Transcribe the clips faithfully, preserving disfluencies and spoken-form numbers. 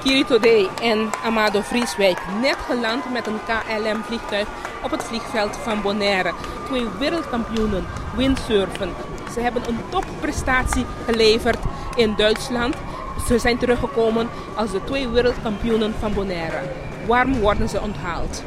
Kiri Today en Amado Vrieswijk net geland met een K L M-vliegtuig op het vliegveld van Bonaire. Twee wereldkampioenen windsurfen. Ze hebben een topprestatie geleverd in Duitsland. Ze zijn teruggekomen als de twee wereldkampioenen van Bonaire. Warm worden ze onthaald.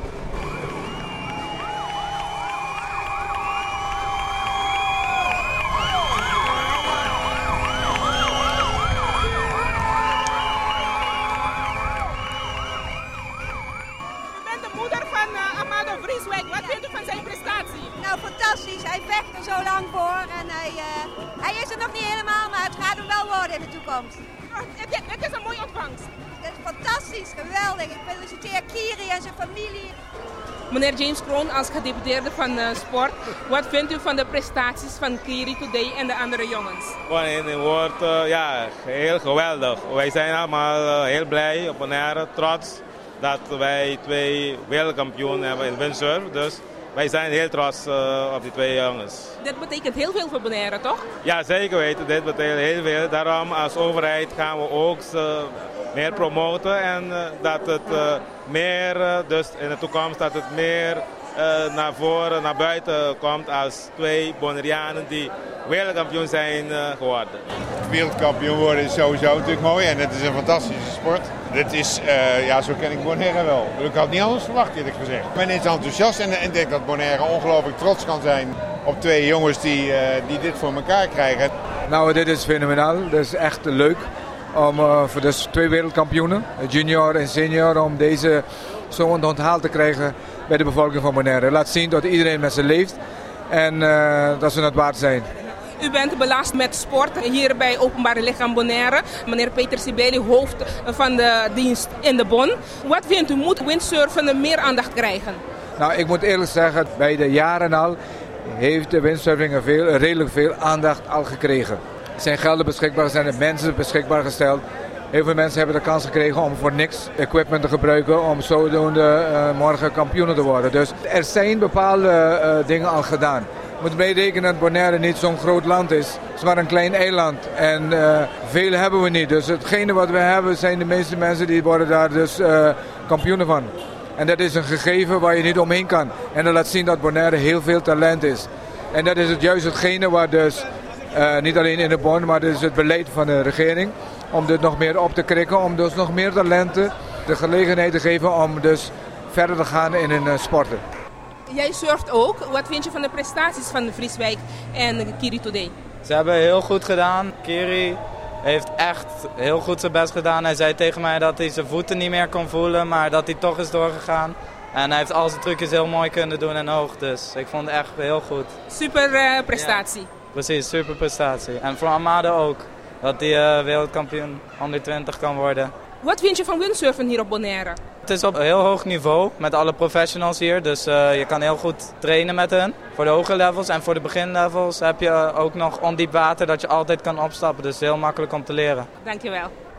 Wat vindt u van zijn prestatie? Nou, fantastisch. Hij vecht er zo lang voor en hij, uh, hij is er nog niet helemaal, maar het gaat hem wel worden in de toekomst. Oh, het is een mooie ontvangst. Het is fantastisch, geweldig. Ik feliciteer Kiri en zijn familie. Meneer James Kroon, als gedeputeerde van uh, sport, wat vindt u van de prestaties van Kiri Today en de andere jongens? Gewoon in een woord, uh, ja, heel geweldig. Wij zijn allemaal uh, heel blij, op Bonaire, trots dat wij twee wereldkampioenen hebben in windsurf. Dus wij zijn heel trots uh, op die twee jongens. Dit betekent heel veel voor Bonaire, toch? Ja, zeker weten. Dit betekent heel veel. Daarom als overheid gaan we ook uh, meer promoten en uh, dat het uh, meer, uh, dus in de toekomst dat het meer uh, naar voren, naar buiten komt als twee Bonaireanen die wereldkampioen zijn uh, geworden. Wereldkampioen worden is sowieso natuurlijk mooi en het is een fantastische sport. Dit is, uh, ja, zo ken ik Bonaire wel. Ik had niet anders verwacht, eerlijk gezegd. Ik ben iets enthousiast en ik denk dat Bonaire ongelooflijk trots kan zijn op twee jongens die, uh, die dit voor elkaar krijgen. Nou, dit is fenomenaal. Dit is echt leuk om uh, voor dus twee wereldkampioenen, junior en senior, om deze zo onthaald te krijgen bij de bevolking van Bonaire. Laat zien dat iedereen met ze leeft en uh, dat ze het waard zijn. U bent belast met sport hier bij Openbare Lichaam Bonaire. Meneer Peter Sibeli, hoofd van de dienst in de Bon. Wat vindt u, moet windsurfen meer aandacht krijgen? Nou, ik moet eerlijk zeggen, bij de jaren al heeft de windsurfing veel, redelijk veel aandacht al gekregen. Er zijn gelden beschikbaar, er zijn mensen beschikbaar gesteld. Heel veel mensen hebben de kans gekregen om voor niks equipment te gebruiken om zodoende uh, morgen kampioenen te worden. Dus er zijn bepaalde uh, dingen al gedaan. Je moet meerekenen dat Bonaire niet zo'n groot land is. Het is maar een klein eiland en uh, veel hebben we niet. Dus hetgene wat we hebben zijn de meeste mensen die worden daar dus uh, kampioenen van. En dat is een gegeven waar je niet omheen kan. En dat laat zien dat Bonaire heel veel talent is. En dat is het juist hetgene waar dus, uh, niet alleen in de Bon, maar dat is het beleid van de regering. Om dit nog meer op te krikken, om dus nog meer talenten de gelegenheid te geven om dus verder te gaan in hun uh, sporten. Jij surft ook. Wat vind je van de prestaties van Vrieswijk en Kiri Today? Ze hebben heel goed gedaan. Kiri heeft echt heel goed zijn best gedaan. Hij zei tegen mij dat hij zijn voeten niet meer kon voelen, maar dat hij toch is doorgegaan. En hij heeft al zijn trucjes heel mooi kunnen doen en hoog. Dus ik vond het echt heel goed. Super uh, prestatie. Ja, precies, super prestatie. En voor Amado ook. Dat hij uh, wereldkampioen onder twintig kan worden. Wat vind je van windsurfen hier op Bonaire? Het is op een heel hoog niveau met alle professionals hier. Dus uh, je kan heel goed trainen met hen. Voor de hoge levels en voor de beginlevels heb je ook nog ondiep water dat je altijd kan opstappen. Dus heel makkelijk om te leren. Dankjewel.